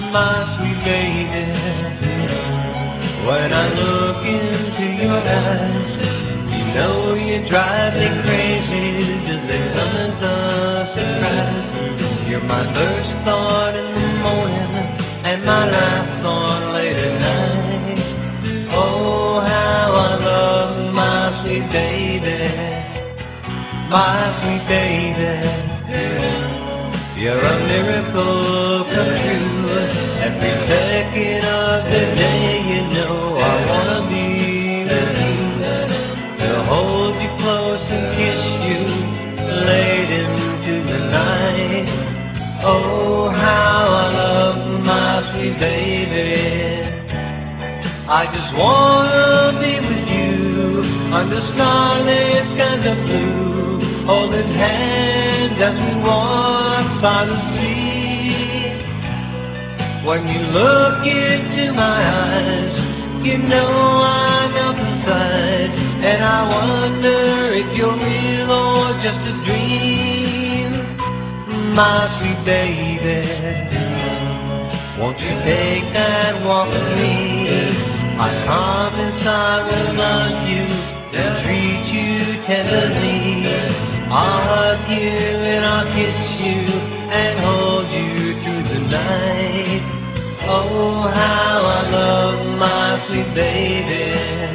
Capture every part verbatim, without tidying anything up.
my sweet lady. When I look into your eyes, you know you drive me crazy. Just they come as a surprise. You're my first thought in the morning and my last thought late at night. Oh, how I love my sweet baby, my sweet baby. You're a miracle come true. Every second of the day, you know I wanna be with you, to hold you close and kiss you late into the night. Oh, how I love my sweet baby. I just wanna be with you under starlit skies of blue, holding hands as we walk by the sea. When you look into my eyes, you know I melt inside, and I wonder if you're real or just a dream. My sweet baby, won't you take that walk with me? I promise I will love you and treat you tenderly. I'll hug you and I'll kiss you and hold you through the night. Oh, how I love my sweet baby.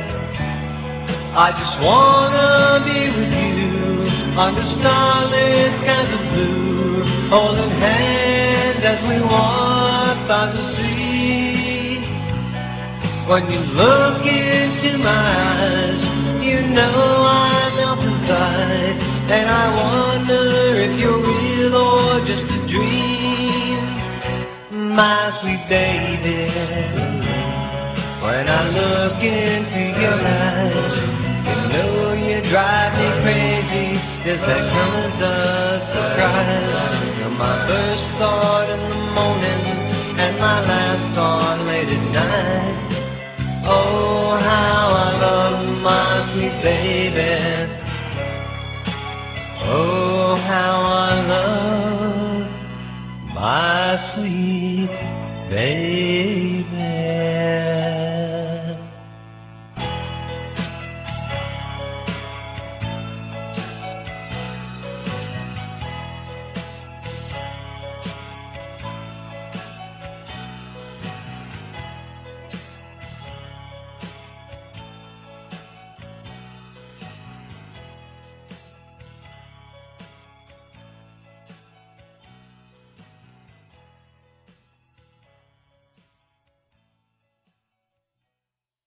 I just wanna be with you under starlit skies of blue, holding hands as we walk by the sea. When you look into my eyes, you know I melt inside, and I wonder if you're real or just a dream. My sweet baby, when I look into your eyes, you know you drive me crazy. Just that comes a surprise. You're my first thought in the morning and my last thought late at night. Oh, how I love my sweet baby. Oh, how I love my sweet baby.